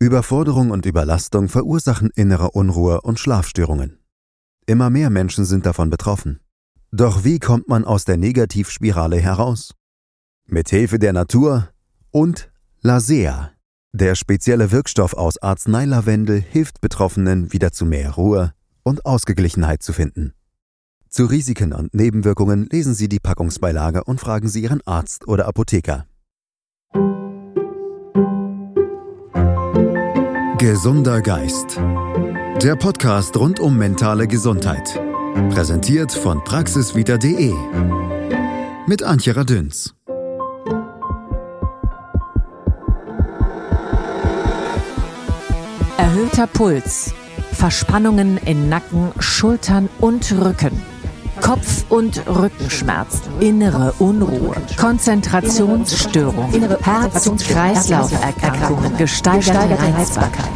Überforderung und Überlastung verursachen innere Unruhe und Schlafstörungen. Immer mehr Menschen sind davon betroffen. Doch wie kommt man aus der Negativspirale heraus? Mit Hilfe der Natur und Lasea. Der spezielle Wirkstoff aus Arzneilavendel hilft Betroffenen, wieder zu mehr Ruhe und Ausgeglichenheit zu finden. Zu Risiken und Nebenwirkungen lesen Sie die Packungsbeilage und fragen Sie Ihren Arzt oder Apotheker. Gesunder Geist. Der Podcast rund um mentale Gesundheit. Präsentiert von praxisvita.de. Mit Antje Radünz. Erhöhter Puls, Verspannungen in Nacken, Schultern und Rücken, Kopf- und Rückenschmerzen, innere Unruhe, Konzentrationsstörungen, Herz- und Kreislauferkrankungen, gesteigerte Reizbarkeit.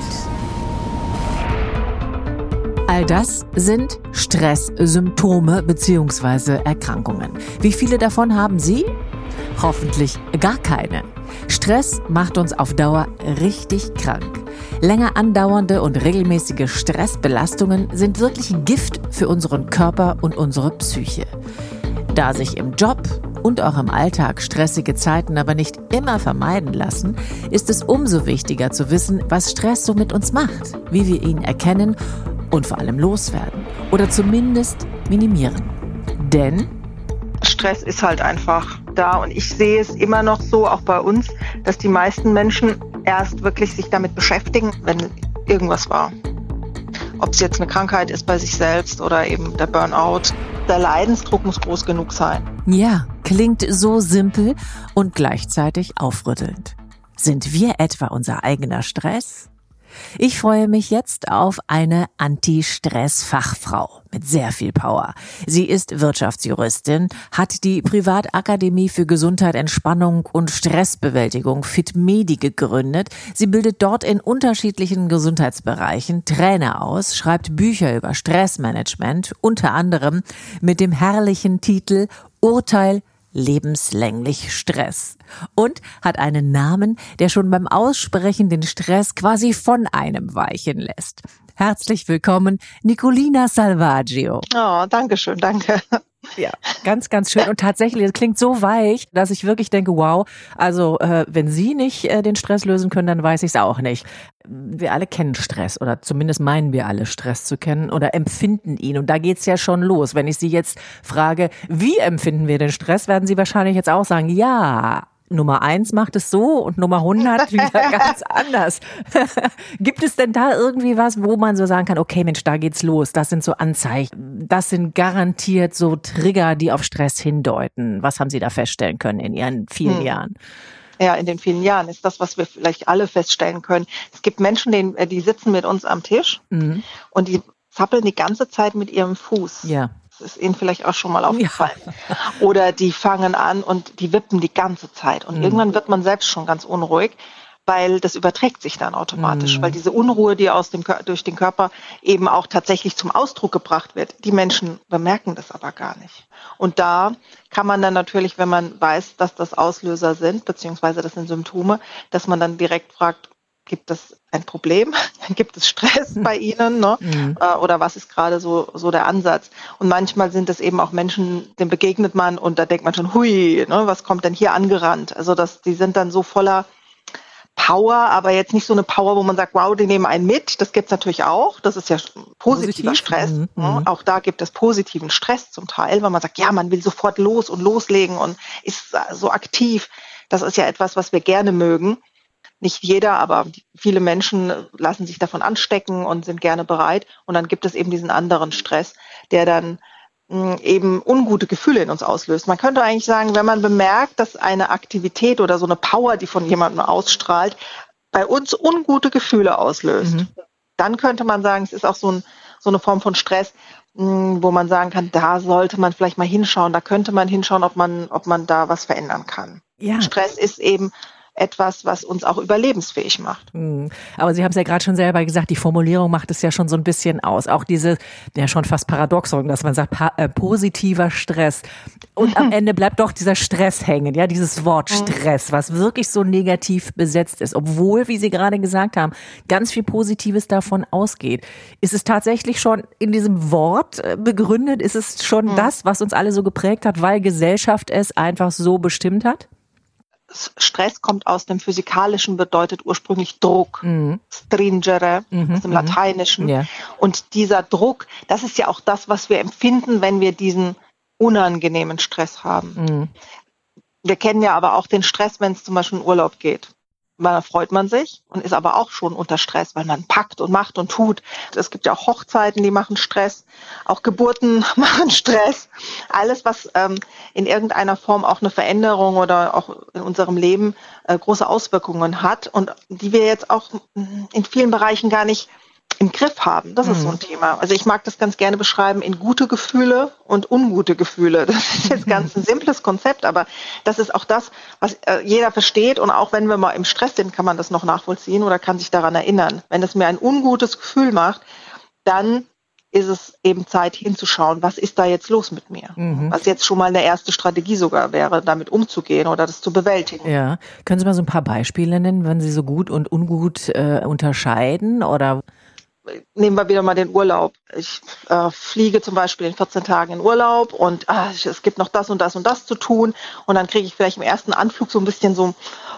All das sind Stresssymptome bzw. Erkrankungen. Wie viele davon haben Sie? Hoffentlich gar keine. Stress macht uns auf Dauer richtig krank. Länger andauernde und regelmäßige Stressbelastungen sind wirklich Gift für unseren Körper und unsere Psyche. Da sich im Job und auch im Alltag stressige Zeiten aber nicht immer vermeiden lassen, ist es umso wichtiger zu wissen, was Stress so mit uns macht, wie wir ihn erkennen und vor allem loswerden oder zumindest minimieren. Denn Stress ist halt einfach da und ich sehe es immer noch so, auch bei uns, dass die meisten Menschen erst wirklich sich damit beschäftigen, wenn irgendwas war. Ob es jetzt eine Krankheit ist bei sich selbst oder eben der Burnout. Der Leidensdruck muss groß genug sein. ja, klingt so simpel und gleichzeitig aufrüttelnd. Sind wir etwa unser eigener Stress? Ich freue mich jetzt auf eine Anti-Stress-Fachfrau mit sehr viel Power. Sie ist Wirtschaftsjuristin, hat die Privatakademie für Gesundheit, Entspannung und Stressbewältigung FitMedi gegründet. Sie bildet dort in unterschiedlichen Gesundheitsbereichen Trainer aus, schreibt Bücher über Stressmanagement, unter anderem mit dem herrlichen Titel Urteil lebenslänglich Stress und hat einen Namen, der schon beim Aussprechen den Stress quasi von einem weichen lässt. Herzlich willkommen, Nicolina Salvaggio. Oh, danke schön, danke. Ja, ganz, ganz schön. Und tatsächlich, es klingt so weich, dass ich wirklich denke, wow, also wenn Sie nicht den Stress lösen können, dann weiß ich es auch nicht. Wir alle kennen Stress oder zumindest meinen wir alle Stress zu kennen oder empfinden ihn. Und da geht's ja schon los. Wenn ich Sie jetzt frage, wie empfinden wir den Stress, werden Sie wahrscheinlich jetzt auch sagen, ja, Nummer 1 macht es so und Nummer 100 wieder ganz anders. Gibt es denn da irgendwie was, wo man so sagen kann, okay Mensch, da geht's los, das sind so Anzeichen, das sind garantiert so Trigger, die auf Stress hindeuten. Was haben Sie da feststellen können in Ihren vielen Jahren? Ja, in den vielen Jahren ist das, was wir vielleicht alle feststellen können. Es gibt Menschen, die sitzen mit uns am Tisch und die zappeln die ganze Zeit mit ihrem Fuß. Ja. Das ist Ihnen vielleicht auch schon mal aufgefallen. Ja. Oder die fangen an und die wippen die ganze Zeit. Und irgendwann wird man selbst schon ganz unruhig, weil das überträgt sich dann automatisch. Weil diese Unruhe, die durch den Körper eben auch tatsächlich zum Ausdruck gebracht wird, die Menschen bemerken das aber gar nicht. Und da kann man dann natürlich, wenn man weiß, dass das Auslöser sind, beziehungsweise das sind Symptome, dass man dann direkt fragt, gibt es ein Problem? Gibt es Stress bei Ihnen? Ne? Oder was ist gerade so der Ansatz? Und manchmal sind es eben auch Menschen, denen begegnet man und da denkt man schon, hui, ne, was kommt denn hier angerannt? Also die sind dann so voller Power, aber jetzt nicht so eine Power, wo man sagt, wow, die nehmen einen mit. Das gibt's natürlich auch. Das ist ja positiver Stress. Ne? Auch da gibt es positiven Stress zum Teil, weil man sagt, ja, man will sofort los und loslegen und ist so aktiv. Das ist ja etwas, was wir gerne mögen. Nicht jeder, aber viele Menschen lassen sich davon anstecken und sind gerne bereit. Und dann gibt es eben diesen anderen Stress, der dann eben ungute Gefühle in uns auslöst. Man könnte eigentlich sagen, wenn man bemerkt, dass eine Aktivität oder so eine Power, die von jemandem ausstrahlt, bei uns ungute Gefühle auslöst, dann könnte man sagen, es ist auch so eine Form von Stress, wo man sagen kann, da sollte man vielleicht mal hinschauen, da könnte man hinschauen, ob man da was verändern kann. Ja. Stress ist eben etwas, was uns auch überlebensfähig macht. Aber Sie haben es ja gerade schon selber gesagt, die Formulierung macht es ja schon so ein bisschen aus. Auch diese, ja schon fast Paradoxon, dass man sagt, positiver Stress. Und am Ende bleibt doch dieser Stress hängen, ja, dieses Wort Stress, was wirklich so negativ besetzt ist. Obwohl, wie Sie gerade gesagt haben, ganz viel Positives davon ausgeht. Ist es tatsächlich schon in diesem Wort begründet? Ist es schon das, was uns alle so geprägt hat, weil Gesellschaft es einfach so bestimmt hat? Stress kommt aus dem Physikalischen, bedeutet ursprünglich Druck, stringere, aus dem Lateinischen. Ja. Und dieser Druck, das ist ja auch das, was wir empfinden, wenn wir diesen unangenehmen Stress haben. Wir kennen ja aber auch den Stress, wenn es zum Beispiel in Urlaub geht. Da freut man sich und ist aber auch schon unter Stress, weil man packt und macht und tut. Es gibt ja auch Hochzeiten, die machen Stress. Auch Geburten machen Stress. Alles, was in irgendeiner Form auch eine Veränderung oder auch in unserem Leben große Auswirkungen hat und die wir jetzt auch in vielen Bereichen gar nicht im Griff haben. Das ist so ein Thema. Also ich mag das ganz gerne beschreiben in gute Gefühle und ungute Gefühle. Das ist jetzt ganz ein simples Konzept, aber das ist auch das, was jeder versteht. Und auch wenn wir mal im Stress sind, kann man das noch nachvollziehen oder kann sich daran erinnern. Wenn es mir ein ungutes Gefühl macht, dann ist es eben Zeit hinzuschauen, was ist da jetzt los mit mir? Was jetzt schon mal eine erste Strategie sogar wäre, damit umzugehen oder das zu bewältigen. Ja, können Sie mal so ein paar Beispiele nennen, wenn Sie so gut und ungut unterscheiden oder? Nehmen wir wieder mal den Urlaub. Ich fliege zum Beispiel in 14 Tagen in Urlaub und es gibt noch das und das und das zu tun und dann kriege ich vielleicht im ersten Anflug so ein bisschen so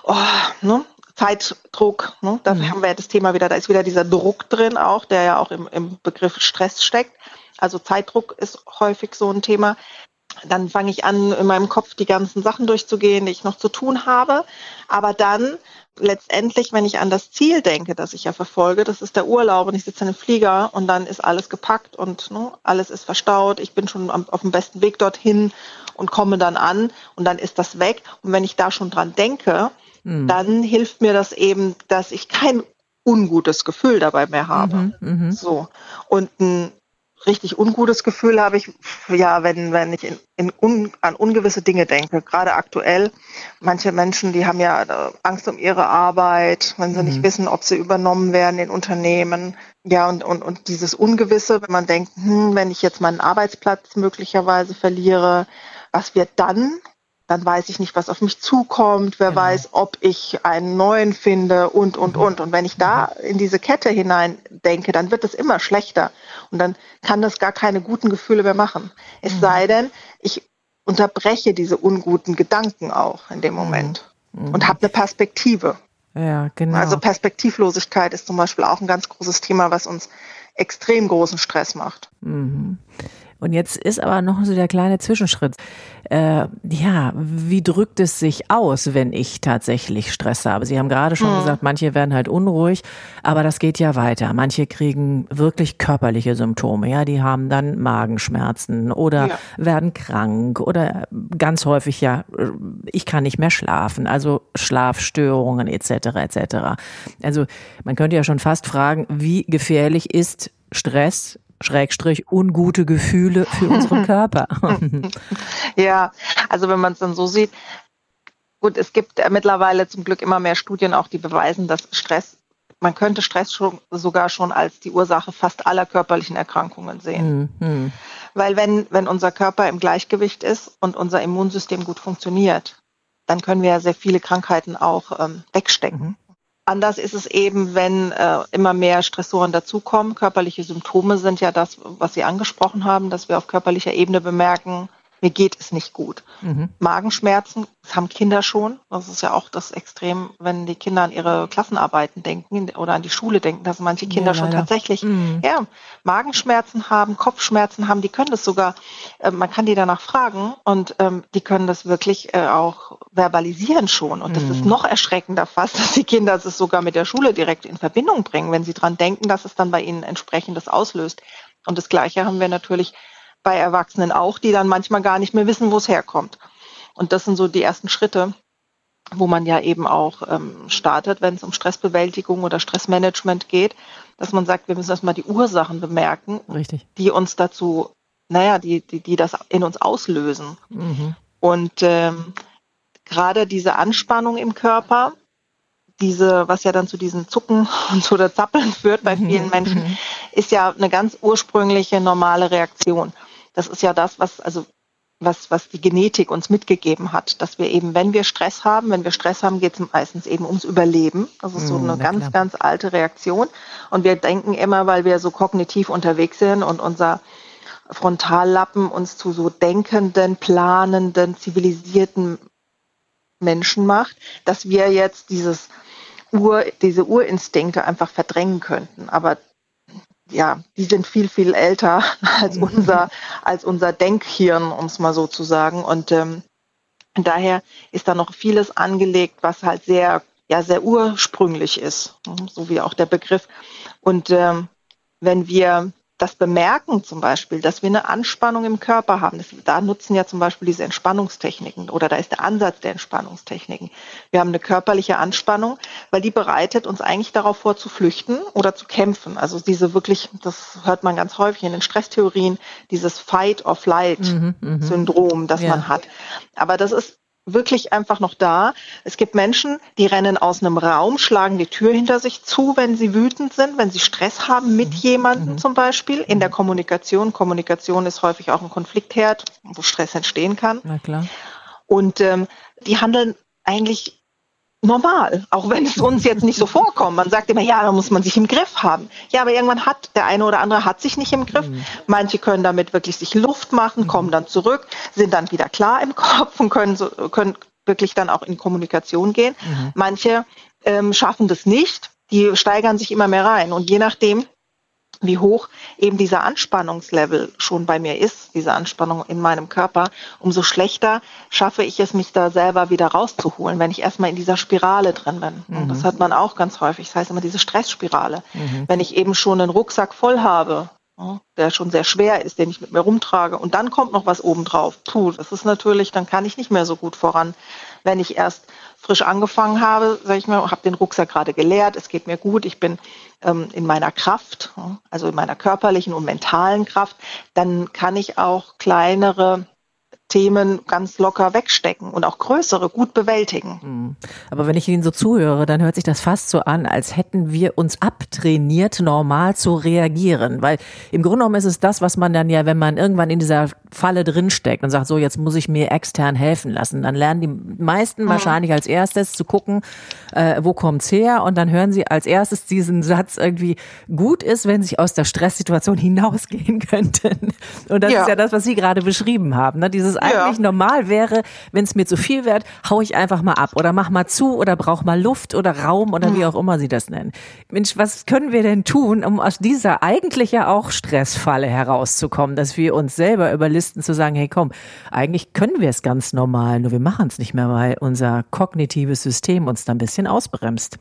Zeitdruck. Ne? Da haben wir ja das Thema wieder, da ist wieder dieser Druck drin auch, der ja auch im Begriff Stress steckt. Also Zeitdruck ist häufig so ein Thema. Dann fange ich an, in meinem Kopf die ganzen Sachen durchzugehen, die ich noch zu tun habe. Aber dann letztendlich, wenn ich an das Ziel denke, das ich ja verfolge, das ist der Urlaub und ich sitze in einem Flieger und dann ist alles gepackt und alles ist verstaut. Ich bin schon auf dem besten Weg dorthin und komme dann an und dann ist das weg. Und wenn ich da schon dran denke, dann hilft mir das eben, dass ich kein ungutes Gefühl dabei mehr habe. So. Und ein richtig ungutes Gefühl habe ich, ja, wenn ich an ungewisse Dinge denke. Gerade aktuell, manche Menschen, die haben ja Angst um ihre Arbeit, wenn sie nicht wissen, ob sie übernommen werden in Unternehmen. Ja, und dieses Ungewisse, wenn man denkt, wenn ich jetzt meinen Arbeitsplatz möglicherweise verliere, was wird dann? Dann weiß ich nicht, was auf mich zukommt. Wer weiß, ob ich einen neuen finde und. Und wenn ich da in diese Kette hinein denke, dann wird es immer schlechter. Und dann kann das gar keine guten Gefühle mehr machen. Es sei denn, ich unterbreche diese unguten Gedanken auch in dem Moment und habe eine Perspektive. Ja, genau. Also Perspektivlosigkeit ist zum Beispiel auch ein ganz großes Thema, was uns extrem großen Stress macht. Und jetzt ist aber noch so der kleine Zwischenschritt. Wie drückt es sich aus, wenn ich tatsächlich Stress habe? Sie haben gerade schon gesagt, manche werden halt unruhig, aber das geht ja weiter. Manche kriegen wirklich körperliche Symptome, ja, die haben dann Magenschmerzen oder werden krank oder ganz häufig ich kann nicht mehr schlafen, also Schlafstörungen etc. etc. Also man könnte ja schon fast fragen, wie gefährlich ist Stress / ungute Gefühle für unseren Körper. Ja, also wenn man es dann so sieht, gut, es gibt mittlerweile zum Glück immer mehr Studien auch, die beweisen, dass man könnte Stress sogar schon als die Ursache fast aller körperlichen Erkrankungen sehen. Weil wenn unser Körper im Gleichgewicht ist und unser Immunsystem gut funktioniert, dann können wir ja sehr viele Krankheiten auch wegstecken. Anders ist es eben, wenn immer mehr Stressoren dazukommen. Körperliche Symptome sind ja das, was Sie angesprochen haben, dass wir auf körperlicher Ebene bemerken, mir geht es nicht gut. Magenschmerzen, das haben Kinder schon. Das ist ja auch das Extrem, wenn die Kinder an ihre Klassenarbeiten denken oder an die Schule denken, dass manche Kinder schon tatsächlich Magenschmerzen haben, Kopfschmerzen haben. Die können das sogar, man kann die danach fragen und die können das wirklich auch verbalisieren schon. Und das ist noch erschreckender fast, dass die Kinder es sogar mit der Schule direkt in Verbindung bringen, wenn sie dran denken, dass es dann bei ihnen entsprechendes auslöst. Und das Gleiche haben wir natürlich bei Erwachsenen auch, die dann manchmal gar nicht mehr wissen, wo es herkommt. Und das sind so die ersten Schritte, wo man ja eben auch startet, wenn es um Stressbewältigung oder Stressmanagement geht, dass man sagt, wir müssen erstmal die Ursachen bemerken, die uns dazu, die das in uns auslösen. Und gerade diese Anspannung im Körper, was ja dann zu diesen Zucken und zu der Zappeln führt bei vielen Menschen, ist ja eine ganz ursprüngliche normale Reaktion. Das ist ja das, was die Genetik uns mitgegeben hat, dass wir eben, wenn wir Stress haben, geht es meistens eben ums Überleben. Das ist so eine ganz, ganz alte Reaktion. Und wir denken immer, weil wir so kognitiv unterwegs sind und unser Frontallappen uns zu so denkenden, planenden, zivilisierten Menschen macht, dass wir jetzt diese Urinstinkte einfach verdrängen könnten. Aber ja, die sind viel, viel älter als unser Denkhirn, um es mal so zu sagen. Und daher ist da noch vieles angelegt, was halt sehr ursprünglich ist, so wie auch der Begriff. Und wenn wir das bemerken zum Beispiel, dass wir eine Anspannung im Körper haben, da nutzen ja zum Beispiel diese Entspannungstechniken oder da ist der Ansatz der Entspannungstechniken. Wir haben eine körperliche Anspannung, weil die bereitet uns eigentlich darauf vor, zu flüchten oder zu kämpfen. Also das hört man ganz häufig in den Stresstheorien, dieses Fight-or-Flight-Syndrom, das man hat. Aber das ist wirklich einfach noch da. Es gibt Menschen, die rennen aus einem Raum, schlagen die Tür hinter sich zu, wenn sie wütend sind, wenn sie Stress haben mit jemandem zum Beispiel. In der Kommunikation. Kommunikation ist häufig auch ein Konfliktherd, wo Stress entstehen kann. Na klar. Und die handeln eigentlich normal, auch wenn es uns jetzt nicht so vorkommt. Man sagt immer, ja, da muss man sich im Griff haben. Ja, aber irgendwann der eine oder andere hat sich nicht im Griff. Manche können damit wirklich sich Luft machen, kommen dann zurück, sind dann wieder klar im Kopf und können wirklich dann auch in Kommunikation gehen. Manche schaffen das nicht, die steigern sich immer mehr rein. Und je nachdem, wie hoch eben dieser Anspannungslevel schon bei mir ist, diese Anspannung in meinem Körper, umso schlechter schaffe ich es, mich da selber wieder rauszuholen, wenn ich erstmal in dieser Spirale drin bin. Und das hat man auch ganz häufig, das heißt immer diese Stressspirale. Wenn ich eben schon einen Rucksack voll habe, der schon sehr schwer ist, den ich mit mir rumtrage, und dann kommt noch was obendrauf. Das ist natürlich, dann kann ich nicht mehr so gut voran. Wenn ich erst frisch angefangen habe, sage ich mal, habe den Rucksack gerade geleert, es geht mir gut, ich bin in meiner Kraft, also in meiner körperlichen und mentalen Kraft, dann kann ich auch kleinere Themen ganz locker wegstecken und auch größere gut bewältigen. Aber wenn ich Ihnen so zuhöre, dann hört sich das fast so an, als hätten wir uns abtrainiert, normal zu reagieren. Weil im Grunde genommen ist es das, was man dann ja, wenn man irgendwann in dieser Falle drinsteckt und sagt, so jetzt muss ich mir extern helfen lassen, dann lernen die meisten wahrscheinlich als erstes zu gucken, wo kommt's her, und dann hören sie als erstes diesen Satz irgendwie, gut ist, wenn sie aus der Stresssituation hinausgehen könnten. Und das ist ja das, was Sie gerade beschrieben haben, ne? Dieses eigentlich normal wäre, wenn es mir zu viel wird, hau ich einfach mal ab oder mach mal zu oder brauch mal Luft oder Raum oder wie auch immer Sie das nennen. Mensch, was können wir denn tun, um aus dieser eigentlich ja auch Stressfalle herauszukommen, dass wir uns selber überlisten zu sagen, hey komm, eigentlich können wir es ganz normal, nur wir machen es nicht mehr, weil unser kognitives System uns da ein bisschen ausbremst.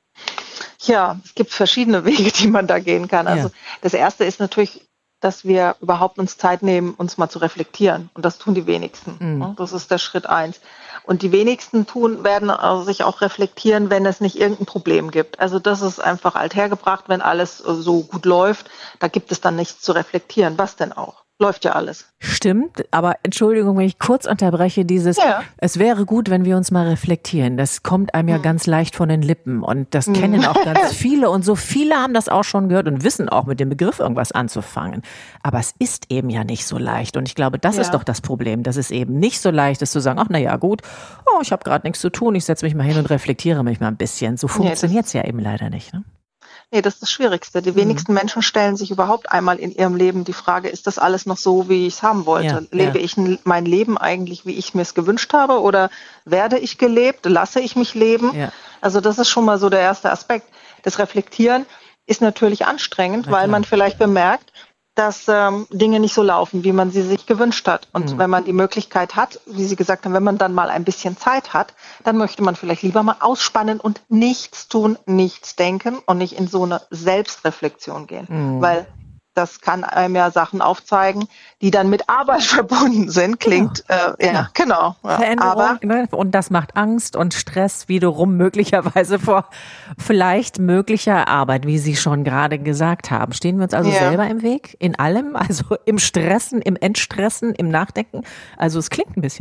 Ja, es gibt verschiedene Wege, die man da gehen kann. Also das erste ist natürlich, dass wir überhaupt uns Zeit nehmen, uns mal zu reflektieren. Und das tun die wenigsten. Das ist der Schritt 1. Und die wenigsten werden sich auch reflektieren, wenn es nicht irgendein Problem gibt. Also das ist einfach althergebracht, wenn alles so gut läuft. Da gibt es dann nichts zu reflektieren. Was denn auch? Läuft ja alles. Stimmt, aber Entschuldigung, wenn ich kurz unterbreche, es wäre gut, wenn wir uns mal reflektieren. Das kommt einem ja ganz leicht von den Lippen und das kennen auch ganz viele und so viele haben das auch schon gehört und wissen auch mit dem Begriff irgendwas anzufangen. Aber es ist eben ja nicht so leicht und ich glaube, das ist doch das Problem, dass es eben nicht so leicht ist zu sagen, ach na ja, gut, ich habe gerade nichts zu tun, ich setze mich mal hin und reflektiere mich mal ein bisschen. So funktioniert's ja eben leider nicht, ne? Nee, das ist das Schwierigste. Die wenigsten Menschen stellen sich überhaupt einmal in ihrem Leben die Frage, ist das alles noch so, wie ich es haben wollte? Lebe ich mein Leben eigentlich, wie ich mir es gewünscht habe? Oder werde ich gelebt? Lasse ich mich leben? Ja. Also das ist schon mal so der erste Aspekt. Das Reflektieren ist natürlich anstrengend, weil man vielleicht bemerkt, dass Dinge nicht so laufen, wie man sie sich gewünscht hat. Und wenn man die Möglichkeit hat, wie Sie gesagt haben, wenn man dann mal ein bisschen Zeit hat, dann möchte man vielleicht lieber mal ausspannen und nichts tun, nichts denken und nicht in so eine Selbstreflexion gehen. Weil das kann einem ja Sachen aufzeigen, die dann mit Arbeit verbunden sind. Klingt, genau. Veränderung, ne? Und das macht Angst und Stress wiederum möglicherweise vor vielleicht möglicher Arbeit, wie Sie schon gerade gesagt haben. Stehen wir uns also selber im Weg? In allem? Also im Stressen, im Entstressen, im Nachdenken? Also es klingt ein bisschen so.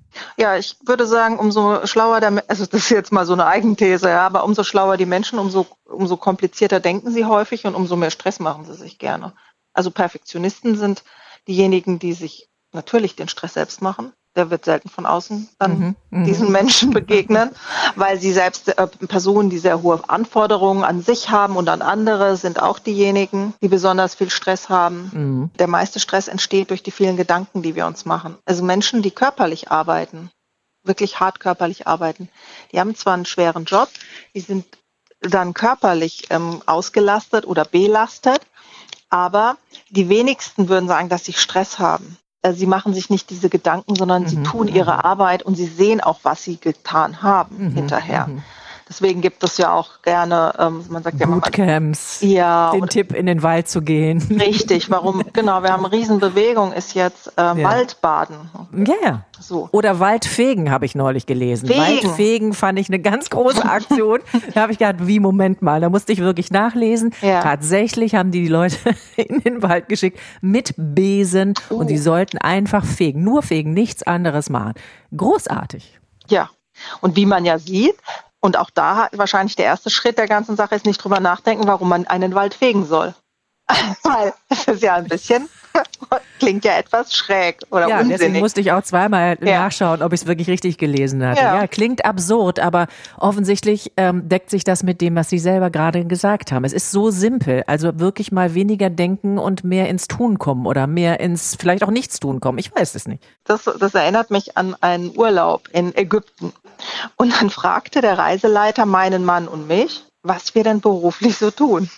Ja, ich würde sagen, umso schlauer also das ist jetzt mal so eine Eigenthese, ja, aber umso schlauer die Menschen, umso komplizierter denken sie häufig und umso mehr Stress machen sie sich gerne. Also Perfektionisten sind diejenigen, die sich natürlich den Stress selbst machen. Der wird selten von außen dann diesen Menschen begegnen, weil sie selbst Personen, die sehr hohe Anforderungen an sich haben und an andere, sind auch diejenigen, die besonders viel Stress haben. Der meiste Stress entsteht durch die vielen Gedanken, die wir uns machen. Also Menschen, die körperlich arbeiten, wirklich hart körperlich arbeiten, die haben zwar einen schweren Job, die sind dann körperlich ausgelastet oder belastet, aber die wenigsten würden sagen, dass sie Stress haben. Sie machen sich nicht diese Gedanken, sondern sie tun ihre Arbeit und sie sehen auch, was sie getan haben hinterher. Deswegen gibt es ja auch gerne, man sagt ja immer, Bootcamps, ja, den Tipp, in den Wald zu gehen. Richtig, warum? Genau, wir haben eine Riesenbewegung, ist jetzt Waldbaden. Ja, yeah. So. Oder Waldfegen habe ich neulich gelesen. Fegen. Waldfegen fand ich eine ganz große Aktion. Da habe ich gedacht, wie, Moment mal, da musste ich wirklich nachlesen. Ja. Tatsächlich haben die Leute in den Wald geschickt mit Besen und die sollten einfach fegen, nur fegen, nichts anderes machen. Großartig. Ja, und wie man ja sieht, und auch da wahrscheinlich der erste Schritt der ganzen Sache ist nicht drüber nachdenken, warum man einen Wald fegen soll. Weil es ist ja ein bisschen, klingt ja etwas schräg oder unsinnig. Deswegen musste ich auch zweimal nachschauen, ob ich es wirklich richtig gelesen hatte. Ja, klingt absurd, aber offensichtlich deckt sich das mit dem, was Sie selber gerade gesagt haben. Es ist so simpel, also wirklich mal weniger denken und mehr ins Tun kommen oder mehr ins vielleicht auch Nichtstun kommen. Ich weiß es nicht. Das erinnert mich an einen Urlaub in Ägypten. Und dann fragte der Reiseleiter meinen Mann und mich, was wir denn beruflich so tun.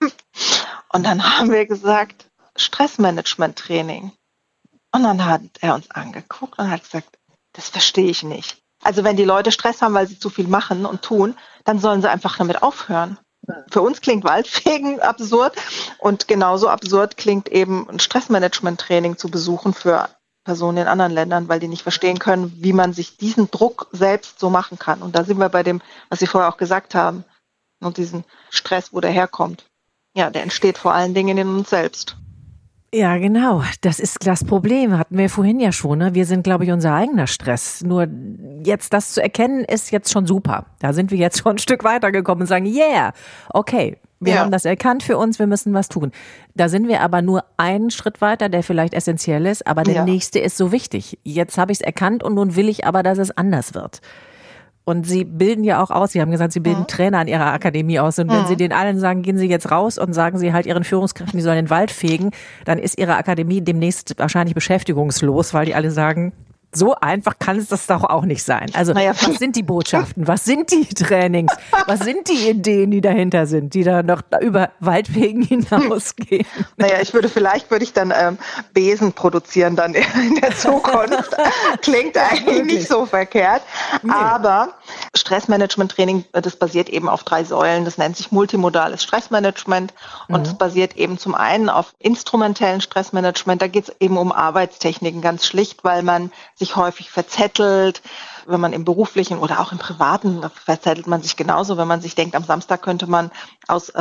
Und dann haben wir gesagt, Stressmanagement-Training. Und dann hat er uns angeguckt und hat gesagt, das verstehe ich nicht. Also wenn die Leute Stress haben, weil sie zu viel machen und tun, dann sollen sie einfach damit aufhören. Für uns klingt Waldfegen absurd und genauso absurd klingt eben ein Stressmanagement-Training zu besuchen für Personen in anderen Ländern, weil die nicht verstehen können, wie man sich diesen Druck selbst so machen kann. Und da sind wir bei dem, was Sie vorher auch gesagt haben, und diesen Stress, wo der herkommt. Ja, der entsteht vor allen Dingen in uns selbst. Ja, genau. Das ist das Problem. Hatten wir vorhin ja schon. Ne? Wir sind, glaube ich, unser eigener Stress. Nur jetzt das zu erkennen, ist jetzt schon super. Da sind wir jetzt schon ein Stück weitergekommen und sagen, yeah, okay, wir haben das erkannt für uns, wir müssen was tun. Da sind wir aber nur einen Schritt weiter, der vielleicht essentiell ist, aber der nächste ist so wichtig. Jetzt habe ich es erkannt und nun will ich aber, dass es anders wird. Und Sie bilden ja auch aus, Sie haben gesagt, Sie bilden Trainer an Ihrer Akademie aus. Und wenn Sie den allen sagen, gehen Sie jetzt raus und sagen Sie halt Ihren Führungskräften, die sollen den Wald fegen, dann ist Ihre Akademie demnächst wahrscheinlich beschäftigungslos, weil die alle sagen, so einfach kann es das doch auch nicht sein. Also was sind die Botschaften, was sind die Trainings, was sind die Ideen, die dahinter sind, die da noch über Waldfegen hinausgehen? Vielleicht würde ich dann Besen produzieren dann in der Zukunft. Klingt eigentlich nicht so verkehrt. Nee. Aber Stressmanagement-Training, das basiert eben auf 3 Säulen. Das nennt sich multimodales Stressmanagement und das basiert eben zum einen auf instrumentellen Stressmanagement. Da geht es eben um Arbeitstechniken ganz schlicht, weil man sich häufig verzettelt, wenn man im beruflichen oder auch im privaten verzettelt man sich genauso, wenn man sich denkt, am Samstag könnte man aus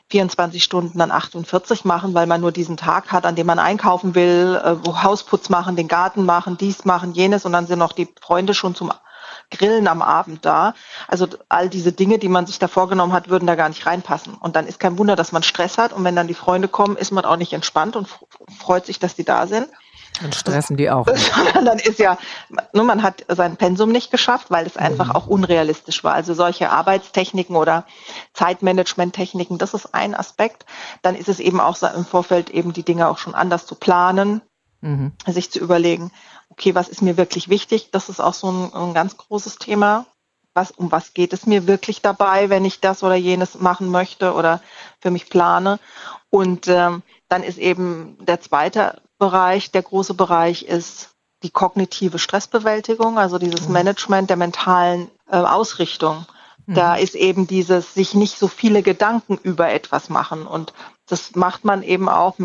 24 Stunden dann 48 machen, weil man nur diesen Tag hat, an dem man einkaufen will, Hausputz machen, den Garten machen, dies machen, jenes und dann sind noch die Freunde schon zum Grillen am Abend da. Also all diese Dinge, die man sich da vorgenommen hat, würden da gar nicht reinpassen. Und dann ist kein Wunder, dass man Stress hat und wenn dann die Freunde kommen, ist man auch nicht entspannt und freut sich, dass die da sind. Und stressen die auch. Dann ist man hat sein Pensum nicht geschafft, weil es einfach auch unrealistisch war. Also solche Arbeitstechniken oder Zeitmanagement-Techniken, das ist ein Aspekt. Dann ist es eben auch so im Vorfeld eben die Dinge auch schon anders zu planen, sich zu überlegen, okay, was ist mir wirklich wichtig? Das ist auch so ein ganz großes Thema. Um was geht es mir wirklich dabei, wenn ich das oder jenes machen möchte oder für mich plane? Und dann ist eben der zweite Bereich, der große Bereich ist die kognitive Stressbewältigung, also dieses Management der mentalen Ausrichtung. Da ist eben dieses sich nicht so viele Gedanken über etwas machen und das macht man eben auch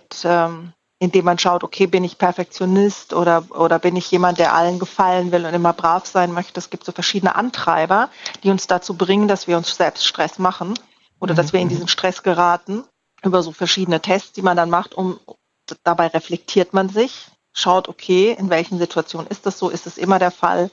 indem man schaut, okay, bin ich Perfektionist oder bin ich jemand, der allen gefallen will und immer brav sein möchte. Es gibt so verschiedene Antreiber, die uns dazu bringen, dass wir uns selbst Stress machen oder dass wir in diesen Stress geraten über so verschiedene Tests, die man dann macht, dabei reflektiert man sich schaut, okay, in welchen Situationen ist das so, ist es immer der Fall.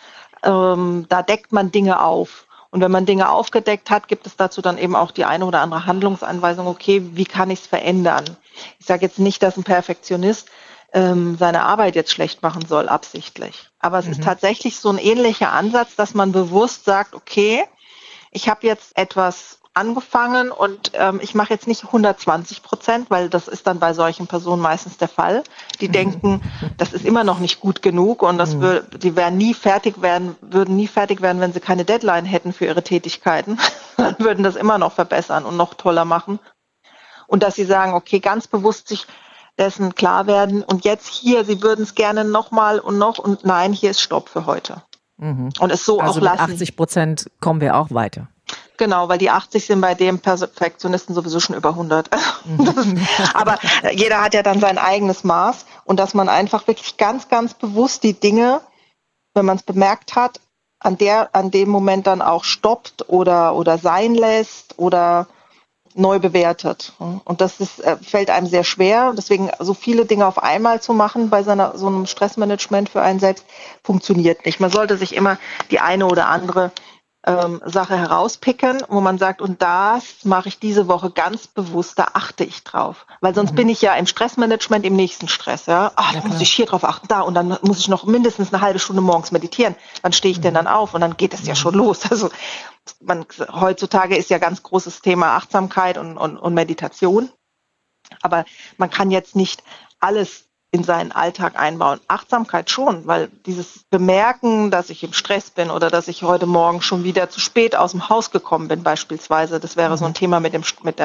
Da deckt man Dinge auf. Und wenn man Dinge aufgedeckt hat, gibt es dazu dann eben auch die eine oder andere Handlungsanweisung, okay, wie kann ich es verändern? Ich sage jetzt nicht, dass ein Perfektionist seine Arbeit jetzt schlecht machen soll, absichtlich. Aber es ist tatsächlich so ein ähnlicher Ansatz, dass man bewusst sagt, okay, ich habe jetzt etwas angefangen und ich mache jetzt nicht 120%, weil das ist dann bei solchen Personen meistens der Fall. Die denken, das ist immer noch nicht gut genug und die würden nie fertig werden, wenn sie keine Deadline hätten für ihre Tätigkeiten. Dann würden das immer noch verbessern und noch toller machen. Und dass sie sagen, okay, ganz bewusst sich dessen klar werden und jetzt hier, sie würden es gerne nochmal und noch und nein, hier ist Stopp für heute. Und es so also auch lassen. Mit 80% kommen wir auch weiter. Genau, weil die 80 sind bei dem Perfektionisten sowieso schon über 100. Aber jeder hat ja dann sein eigenes Maß und dass man einfach wirklich ganz, ganz bewusst die Dinge, wenn man es bemerkt hat, an dem Moment dann auch stoppt oder sein lässt oder neu bewertet. Und das fällt einem sehr schwer. Deswegen so viele Dinge auf einmal zu machen bei so einem Stressmanagement für einen selbst funktioniert nicht. Man sollte sich immer die eine oder andere Sache herauspicken, wo man sagt, und das mache ich diese Woche ganz bewusst, da achte ich drauf. Weil sonst bin ich ja im Stressmanagement im nächsten Stress. Ja? Da muss ich hier drauf achten, da und dann muss ich noch mindestens eine halbe Stunde morgens meditieren. Wann stehe ich denn dann auf? Und dann geht es ja schon los. Also heutzutage ist ja ganz großes Thema Achtsamkeit und Meditation. Aber man kann jetzt nicht alles in seinen Alltag einbauen. Achtsamkeit schon, weil dieses Bemerken, dass ich im Stress bin oder dass ich heute Morgen schon wieder zu spät aus dem Haus gekommen bin beispielsweise, das wäre so ein Thema mit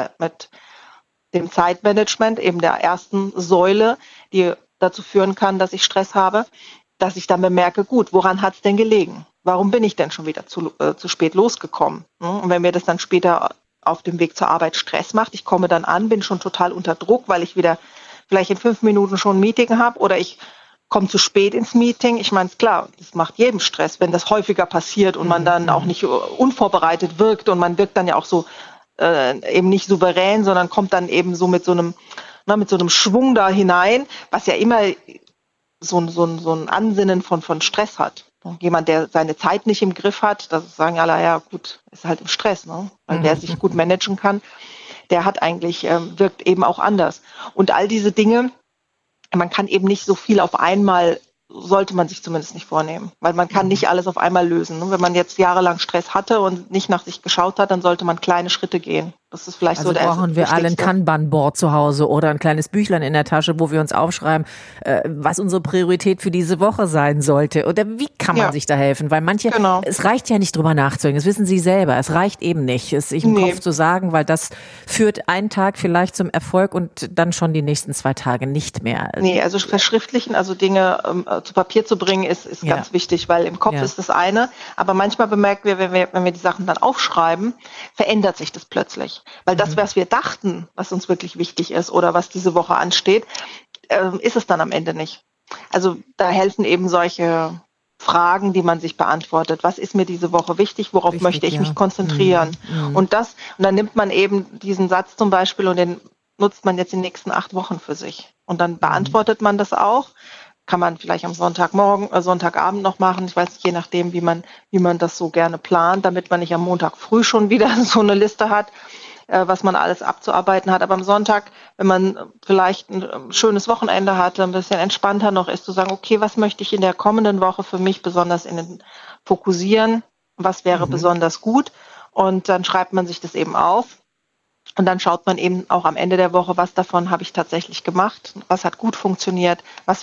dem Zeitmanagement, eben der ersten Säule, die dazu führen kann, dass ich Stress habe, dass ich dann bemerke, gut, woran hat es denn gelegen? Warum bin ich denn schon wieder zu spät losgekommen? Und wenn mir das dann später auf dem Weg zur Arbeit Stress macht, ich komme dann an, bin schon total unter Druck, weil ich wieder vielleicht in 5 Minuten schon ein Meeting habe oder ich komme zu spät ins Meeting. Ich meine, klar, das macht jedem Stress, wenn das häufiger passiert und man dann auch nicht unvorbereitet wirkt und man wirkt dann ja auch so eben nicht souverän, sondern kommt dann eben so mit so einem Schwung da hinein, was ja immer so ein Ansinnen von Stress hat. Jemand, der seine Zeit nicht im Griff hat, das sagen alle, ja gut, ist halt im Stress, ne? Weil der sich gut managen kann. Der hat eigentlich, wirkt eben auch anders. Und all diese Dinge, man kann eben nicht so viel auf einmal, sollte man sich zumindest nicht vornehmen. Weil man kann nicht alles auf einmal lösen. Wenn man jetzt jahrelang Stress hatte und nicht nach sich geschaut hat, dann sollte man kleine Schritte gehen. Das ist vielleicht also so der erste. Brauchen wir alle ein Kanban-Board zu Hause oder ein kleines Büchlein in der Tasche, wo wir uns aufschreiben, was unsere Priorität für diese Woche sein sollte. Oder wie kann man sich da helfen? Weil manche, es reicht ja nicht drüber nachzudenken, das wissen Sie selber. Es reicht eben nicht, es sich im Kopf zu sagen, weil das führt einen Tag vielleicht zum Erfolg und dann schon die nächsten 2 Tage nicht mehr. Nee, also verschriftlichen, also Dinge zu Papier zu bringen, ist ganz wichtig, weil im Kopf ist das eine. Aber manchmal bemerken wir, wenn wir die Sachen dann aufschreiben, verändert sich das plötzlich. Weil das, was wir dachten, was uns wirklich wichtig ist oder was diese Woche ansteht, ist es dann am Ende nicht. Also da helfen eben solche Fragen, die man sich beantwortet. Was ist mir diese Woche wichtig? Worauf möchte ich mich konzentrieren? Und dann nimmt man eben diesen Satz zum Beispiel und den nutzt man jetzt die nächsten 8 Wochen für sich. Und dann beantwortet man das auch. Kann man vielleicht am Sonntagabend noch machen. Ich weiß nicht, je nachdem, wie man das so gerne plant, damit man nicht am Montag früh schon wieder so eine Liste hat, was man alles abzuarbeiten hat. Aber am Sonntag, wenn man vielleicht ein schönes Wochenende hatte, ein bisschen entspannter noch ist, zu sagen, okay, was möchte ich in der kommenden Woche für mich besonders fokussieren? Was wäre besonders gut? Und dann schreibt man sich das eben auf. Und dann schaut man eben auch am Ende der Woche, was davon habe ich tatsächlich gemacht, was hat gut funktioniert,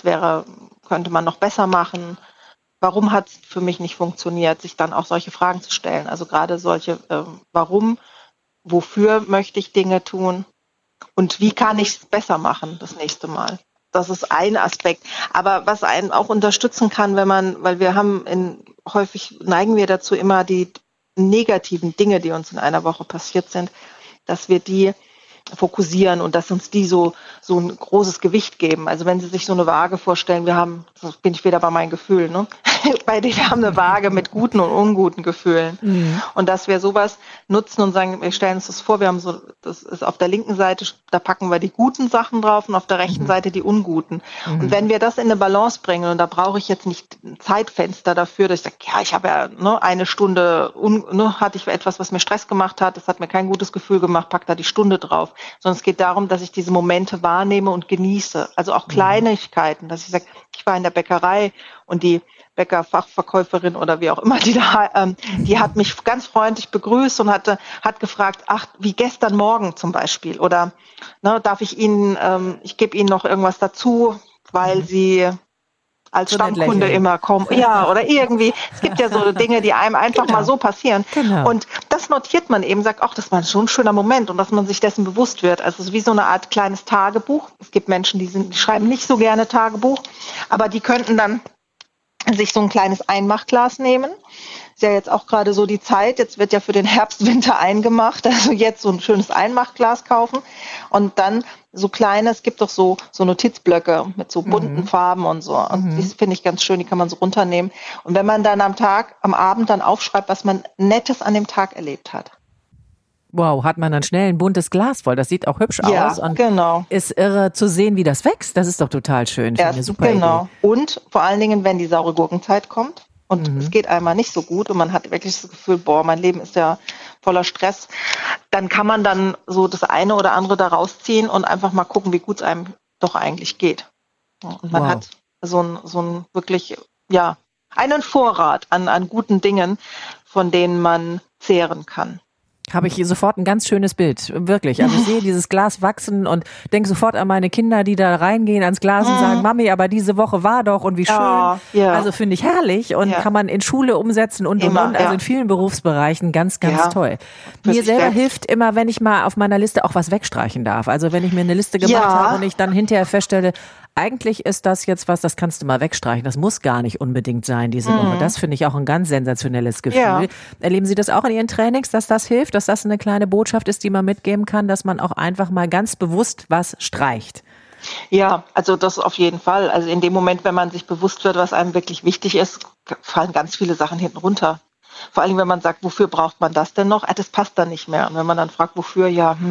könnte man noch besser machen, warum hat es für mich nicht funktioniert, sich dann auch solche Fragen zu stellen. Also gerade solche, warum, wofür möchte ich Dinge tun und wie kann ich es besser machen das nächste Mal. Das ist ein Aspekt. Aber was einen auch unterstützen kann, weil wir häufig neigen wir dazu immer die negativen Dinge, die uns in einer Woche passiert sind, dass wir die fokussieren und dass uns die so ein großes Gewicht geben. Also wenn Sie sich so eine Waage vorstellen, bin ich wieder bei meinen Gefühlen, ne? wir haben eine Waage mit guten und unguten Gefühlen. Und dass wir sowas nutzen und sagen, wir stellen uns das vor, wir haben so, das ist auf der linken Seite, da packen wir die guten Sachen drauf und auf der rechten Seite die unguten. Und wenn wir das in eine Balance bringen, und da brauche ich jetzt nicht ein Zeitfenster dafür, dass ich sage, ja, ich habe ja eine Stunde, hatte ich etwas, was mir Stress gemacht hat, das hat mir kein gutes Gefühl gemacht, pack da die Stunde drauf. Sondern es geht darum, dass ich diese Momente wahrnehme und genieße. Also auch Kleinigkeiten, dass ich sage, ich war in der Bäckerei und die Bäckerfachverkäuferin oder wie auch immer, die hat mich ganz freundlich begrüßt und hat gefragt, ach, wie gestern Morgen zum Beispiel, oder darf ich Ihnen, ich gebe Ihnen noch irgendwas dazu, weil Sie als so Stammkunde immer kommen. Ja, oder irgendwie. Es gibt ja so Dinge, die einem einfach mal so passieren. Genau. Und das notiert man eben, sagt, ach, das war schon ein schöner Moment, und dass man sich dessen bewusst wird. Also es ist wie so eine Art kleines Tagebuch. Es gibt Menschen, die schreiben nicht so gerne Tagebuch, aber die könnten dann sich so ein kleines Einmachglas nehmen. Ist ja jetzt auch gerade so die Zeit, jetzt wird ja für den Herbst, Winter eingemacht, also jetzt so ein schönes Einmachglas kaufen und dann so kleine, es gibt doch so Notizblöcke mit so bunten Farben und so, und das finde ich ganz schön, die kann man so runternehmen, und wenn man dann am Abend dann aufschreibt, was man Nettes an dem Tag erlebt hat. Wow, hat man dann schnell ein buntes Glas voll. Das sieht auch hübsch aus und ist irre zu sehen, wie das wächst. Das ist doch total schön. Finde ich super Idee. Und vor allen Dingen, wenn die saure Gurkenzeit kommt und es geht einmal nicht so gut und man hat wirklich das Gefühl, boah, mein Leben ist ja voller Stress, dann kann man dann so das eine oder andere da rausziehen und einfach mal gucken, wie gut es einem doch eigentlich geht. Und man hat so ein wirklich, einen Vorrat an guten Dingen, von denen man zehren kann. Habe ich hier sofort ein ganz schönes Bild, wirklich. Also ich sehe dieses Glas wachsen und denke sofort an meine Kinder, die da reingehen ans Glas und sagen, Mami, aber diese Woche war doch und wie schön. Ja. Also finde ich herrlich und kann man in Schule umsetzen und. Also in vielen Berufsbereichen ganz, ganz toll. Mir selber hilft immer, wenn ich mal auf meiner Liste auch was wegstreichen darf. Also wenn ich mir eine Liste gemacht habe und ich dann hinterher feststelle, eigentlich ist das jetzt was, das kannst du mal wegstreichen. Das muss gar nicht unbedingt sein diese Woche. Das finde ich auch ein ganz sensationelles Gefühl. Ja. Erleben Sie das auch in Ihren Trainings, dass das hilft, dass das eine kleine Botschaft ist, die man mitgeben kann, dass man auch einfach mal ganz bewusst was streicht? Ja, also das auf jeden Fall. Also in dem Moment, wenn man sich bewusst wird, was einem wirklich wichtig ist, fallen ganz viele Sachen hinten runter. Vor allem, wenn man sagt, wofür braucht man das denn noch? Das passt dann nicht mehr. Und wenn man dann fragt, wofür,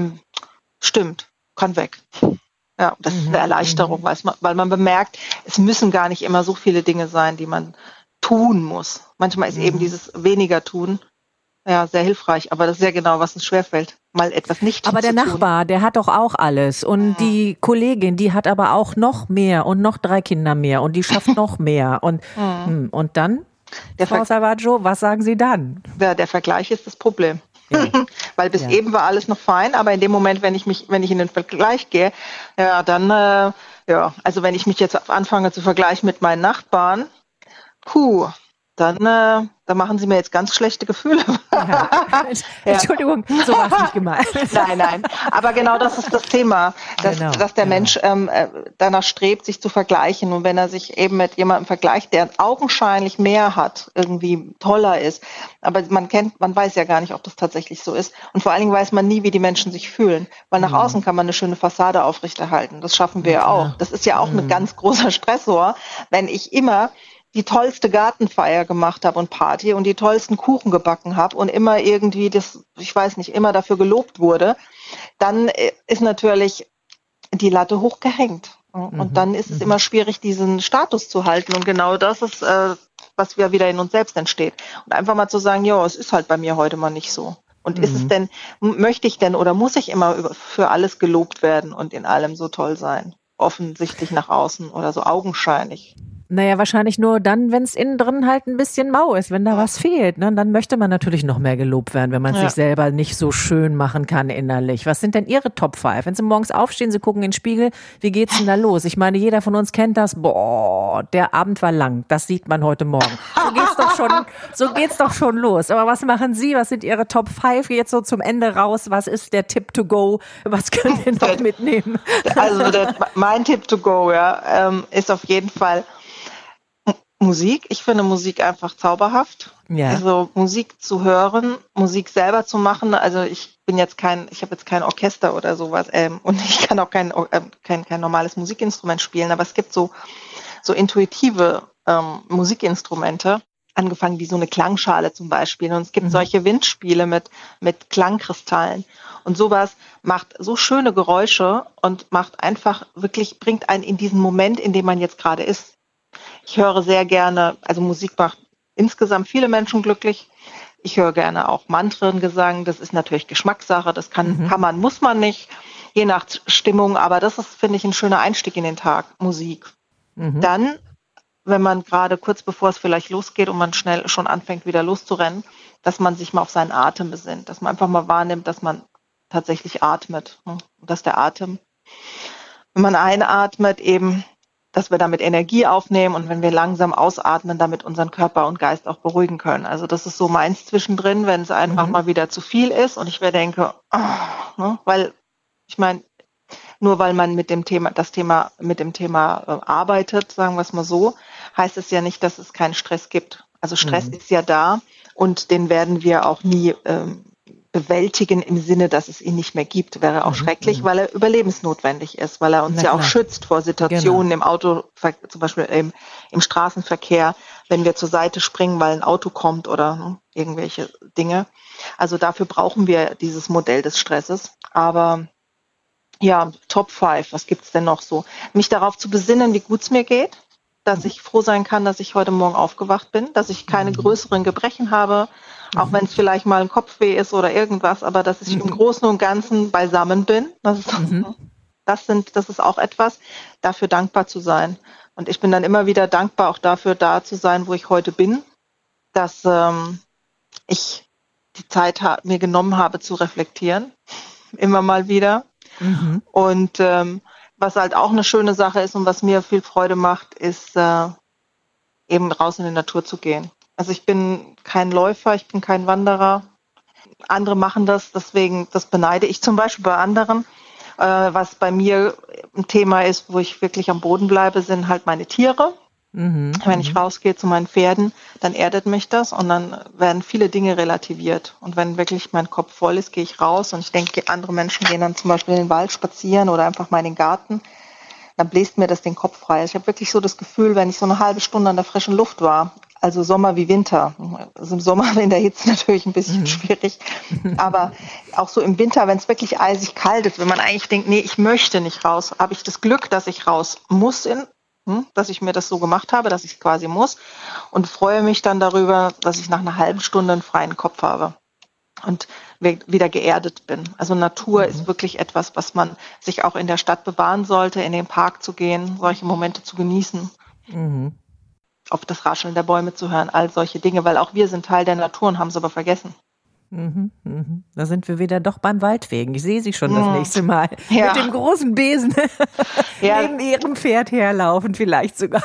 stimmt, kann weg. Ja, das ist eine Erleichterung, weil man bemerkt, es müssen gar nicht immer so viele Dinge sein, die man tun muss. Manchmal ist eben dieses weniger tun sehr hilfreich, aber das ist ja genau, was uns schwerfällt, mal etwas nicht zu tun. Aber der Nachbar, der hat doch auch alles, und die Kollegin, die hat aber auch noch mehr und noch 3 Kinder mehr und die schafft noch mehr und dann, Frau Salvaggio, was sagen Sie dann? Der Vergleich ist das Problem. Ja. Weil bis eben war alles noch fein, aber in dem Moment, wenn ich in den Vergleich gehe, also wenn ich mich jetzt anfange zu vergleichen mit meinen Nachbarn, dann machen Sie mir jetzt ganz schlechte Gefühle. Ja. Entschuldigung, so war es nicht gemeint. Nein, aber genau das ist das Thema, dass der Mensch danach strebt, sich zu vergleichen, und wenn er sich eben mit jemandem vergleicht, der augenscheinlich mehr hat, irgendwie toller ist, aber man weiß ja gar nicht, ob das tatsächlich so ist, und vor allen Dingen weiß man nie, wie die Menschen sich fühlen, weil nach außen kann man eine schöne Fassade aufrechterhalten, das schaffen wir ja auch. Das ist ja auch ein ganz großer Stressor, wenn ich immer die tollste Gartenfeier gemacht habe und Party und die tollsten Kuchen gebacken habe und immer irgendwie immer dafür gelobt wurde, dann ist natürlich die Latte hochgehängt. Und dann ist es immer schwierig, diesen Status zu halten. Und genau das ist, was wieder in uns selbst entsteht. Und einfach mal zu sagen, es ist halt bei mir heute mal nicht so. Und ist es denn, möchte ich denn oder muss ich immer für alles gelobt werden und in allem so toll sein? Offensichtlich nach außen oder so augenscheinlich. Naja, wahrscheinlich nur dann, wenn es innen drin halt ein bisschen mau ist, wenn da was fehlt. Ne? Dann möchte man natürlich noch mehr gelobt werden, wenn man es sich selber nicht so schön machen kann innerlich. Was sind denn Ihre Top 5? Wenn Sie morgens aufstehen, Sie gucken in den Spiegel, wie geht's denn da los? Ich meine, jeder von uns kennt das. Der Abend war lang. Das sieht man heute Morgen. So geht's doch schon los. Aber was machen Sie? Was sind Ihre Top 5 jetzt so zum Ende raus? Was ist der Tipp to go? Was können Sie noch mitnehmen? Also mein Tipp to go, ist auf jeden Fall Musik. Ich finde Musik einfach zauberhaft. Ja. Also Musik zu hören, Musik selber zu machen. Also ich habe jetzt kein Orchester oder sowas und ich kann auch kein normales Musikinstrument spielen, aber es gibt so intuitive Musikinstrumente, angefangen wie so eine Klangschale zum Beispiel. Und es gibt solche Windspiele mit Klangkristallen. Und sowas macht so schöne Geräusche und macht einfach wirklich, bringt einen in diesen Moment, in dem man jetzt gerade ist. Ich höre sehr gerne, also Musik macht insgesamt viele Menschen glücklich. Ich höre gerne auch Mantrengesang. Das ist natürlich Geschmackssache. Das kann man, muss man nicht, je nach Stimmung. Aber das ist, finde ich, ein schöner Einstieg in den Tag, Musik. Dann, wenn man gerade kurz bevor es vielleicht losgeht und man schnell schon anfängt, wieder loszurennen, dass man sich mal auf seinen Atem besinnt, dass man einfach mal wahrnimmt, dass man tatsächlich atmet. Und dass der Atem, wenn man einatmet, eben, dass wir damit Energie aufnehmen und wenn wir langsam ausatmen, damit unseren Körper und Geist auch beruhigen können. Also das ist so meins zwischendrin, wenn es einfach mal wieder zu viel ist und ich denke, weil ich meine, nur weil man mit dem Thema arbeitet, sagen wir es mal so, heißt es ja nicht, dass es keinen Stress gibt. Also Stress ist ja da und den werden wir auch nie bewältigen im Sinne, dass es ihn nicht mehr gibt. Wäre auch schrecklich, weil er überlebensnotwendig ist, weil er uns ja auch schützt vor Situationen im Auto, zum Beispiel im Straßenverkehr, wenn wir zur Seite springen, weil ein Auto kommt oder irgendwelche Dinge. Also dafür brauchen wir dieses Modell des Stresses. Aber ja, Top 5, was gibt's denn noch so? Mich darauf zu besinnen, wie gut es mir geht, dass ich froh sein kann, dass ich heute Morgen aufgewacht bin, dass ich keine größeren Gebrechen habe, auch wenn es vielleicht mal ein Kopfweh ist oder irgendwas, aber dass ich im Großen und Ganzen beisammen bin. Das ist auch etwas, dafür dankbar zu sein. Und ich bin dann immer wieder dankbar, auch dafür da zu sein, wo ich heute bin, dass ich die Zeit mir genommen habe zu reflektieren, immer mal wieder. Und was halt auch eine schöne Sache ist und was mir viel Freude macht, ist eben raus in die Natur zu gehen. Also ich bin kein Läufer, ich bin kein Wanderer. Andere machen das, deswegen, das beneide ich zum Beispiel bei anderen. Was bei mir ein Thema ist, wo ich wirklich am Boden bleibe, sind halt meine Tiere. Wenn ich rausgehe zu meinen Pferden, dann erdet mich das und dann werden viele Dinge relativiert. Und wenn wirklich mein Kopf voll ist, gehe ich raus und ich denke, andere Menschen gehen dann zum Beispiel in den Wald spazieren oder einfach mal in den Garten, dann bläst mir das den Kopf frei. Ich habe wirklich so das Gefühl, wenn ich so eine halbe Stunde an der frischen Luft war, also Sommer wie Winter. Also im Sommer in der Hitze natürlich ein bisschen schwierig, aber auch so im Winter, wenn es wirklich eisig kalt ist, wenn man eigentlich denkt, nee, ich möchte nicht raus, habe ich das Glück, dass ich raus muss, dass ich mir das so gemacht habe, dass ich quasi muss und freue mich dann darüber, dass ich nach einer halben Stunde einen freien Kopf habe und wieder geerdet bin. Also Natur ist wirklich etwas, was man sich auch in der Stadt bewahren sollte, in den Park zu gehen, solche Momente zu genießen. Auf das Rascheln der Bäume zu hören, all solche Dinge, weil auch wir sind Teil der Natur und haben es aber vergessen. Da sind wir wieder doch beim Waldwegen. Ich sehe Sie schon das nächste Mal. Ja. Mit dem großen Besen neben Ihrem Pferd herlaufen vielleicht sogar.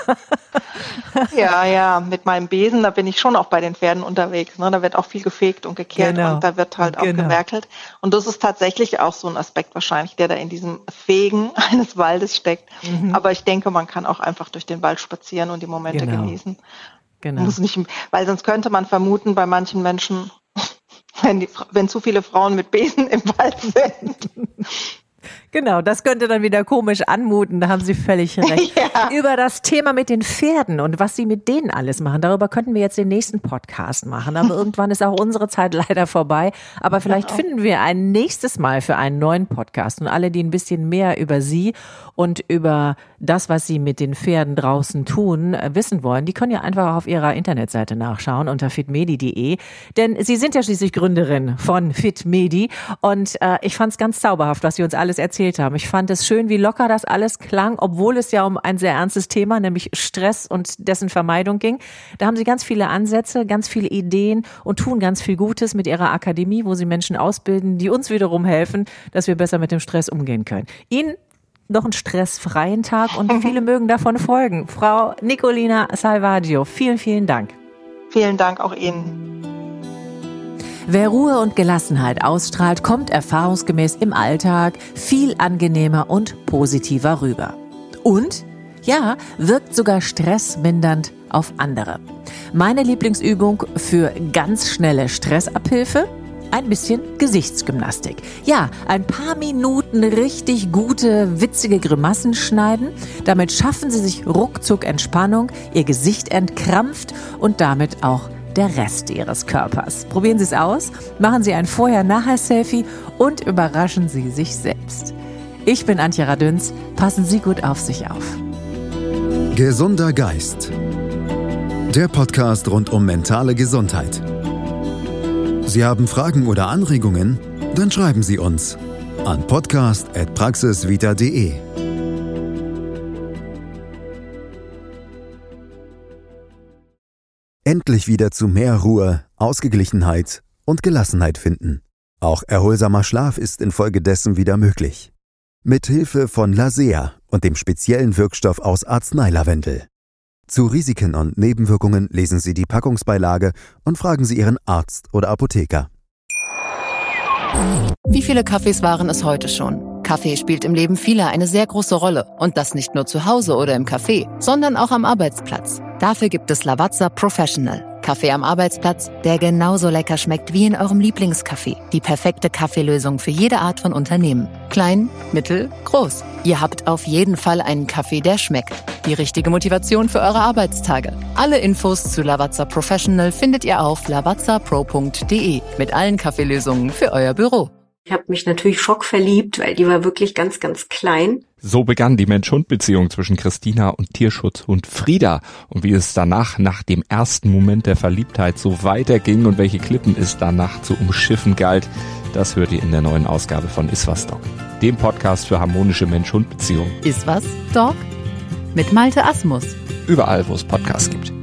Ja, mit meinem Besen, da bin ich schon auch bei den Pferden unterwegs. Ne? Da wird auch viel gefegt und gekehrt und da wird halt auch gewerkelt. Und das ist tatsächlich auch so ein Aspekt wahrscheinlich, der da in diesem Fegen eines Waldes steckt. Aber ich denke, man kann auch einfach durch den Wald spazieren und die Momente genießen. Muss nicht, weil sonst könnte man vermuten, bei manchen Menschen, wenn zu viele Frauen mit Besen im Wald sind. Genau, das könnte dann wieder komisch anmuten, da haben Sie völlig recht. Ja. Über das Thema mit den Pferden und was Sie mit denen alles machen, darüber könnten wir jetzt den nächsten Podcast machen. Aber irgendwann ist auch unsere Zeit leider vorbei. Aber vielleicht finden wir ein nächstes Mal für einen neuen Podcast. Und alle, die ein bisschen mehr über Sie und über das, was Sie mit den Pferden draußen tun, wissen wollen, die können ja einfach auf Ihrer Internetseite nachschauen unter fitmedi.de. Denn Sie sind ja schließlich Gründerin von Fitmedi. Und ich fand es ganz zauberhaft, was Sie uns alles erzählt haben. Ich fand es schön, wie locker das alles klang, obwohl es ja um ein sehr ernstes Thema, nämlich Stress und dessen Vermeidung ging. Da haben Sie ganz viele Ansätze, ganz viele Ideen und tun ganz viel Gutes mit Ihrer Akademie, wo Sie Menschen ausbilden, die uns wiederum helfen, dass wir besser mit dem Stress umgehen können. Ihnen noch einen stressfreien Tag und viele mögen davon folgen. Frau Nicolina Salvaggio, vielen, vielen Dank. Vielen Dank auch Ihnen. Wer Ruhe und Gelassenheit ausstrahlt, kommt erfahrungsgemäß im Alltag viel angenehmer und positiver rüber. Und, ja, wirkt sogar stressmindernd auf andere. Meine Lieblingsübung für ganz schnelle Stressabhilfe? ein bisschen Gesichtsgymnastik. Ja, ein paar Minuten richtig gute, witzige Grimassen schneiden. Damit schaffen Sie sich ruckzuck Entspannung, Ihr Gesicht entkrampft und damit auch der Rest Ihres Körpers. Probieren Sie es aus, machen Sie ein Vorher-Nachher-Selfie und überraschen Sie sich selbst. Ich bin Antje Radünz, passen Sie gut auf sich auf. Gesunder Geist. Der Podcast rund um mentale Gesundheit. Sie haben Fragen oder Anregungen? Dann schreiben Sie uns an podcast@praxisvita.de. Endlich wieder zu mehr Ruhe, Ausgeglichenheit und Gelassenheit finden. Auch erholsamer Schlaf ist infolgedessen wieder möglich. Mit Hilfe von Lasea und dem speziellen Wirkstoff aus Arzneilavendel. Zu Risiken und Nebenwirkungen lesen Sie die Packungsbeilage und fragen Sie Ihren Arzt oder Apotheker. Wie viele Kaffees waren es heute schon? Kaffee spielt im Leben vieler eine sehr große Rolle. Und das nicht nur zu Hause oder im Café, sondern auch am Arbeitsplatz. Dafür gibt es Lavazza Professional. Kaffee am Arbeitsplatz, der genauso lecker schmeckt wie in eurem Lieblingscafé. Die perfekte Kaffeelösung für jede Art von Unternehmen. Klein, mittel, groß. Ihr habt auf jeden Fall einen Kaffee, der schmeckt. Die richtige Motivation für eure Arbeitstage. Alle Infos zu Lavazza Professional findet ihr auf lavazzapro.de mit allen Kaffeelösungen für euer Büro. Ich habe mich natürlich schockverliebt, weil die war wirklich ganz, ganz klein. So begann die Mensch-Hund-Beziehung zwischen Christina und Tierschutzhund Frieda. Und wie es danach, nach dem ersten Moment der Verliebtheit, so weiterging und welche Klippen es danach zu umschiffen galt, das hört ihr in der neuen Ausgabe von Iswas Dog, dem Podcast für harmonische Mensch-Hund-Beziehungen. Iswas Dog? Mit Malte Asmus. Überall, wo es Podcasts gibt.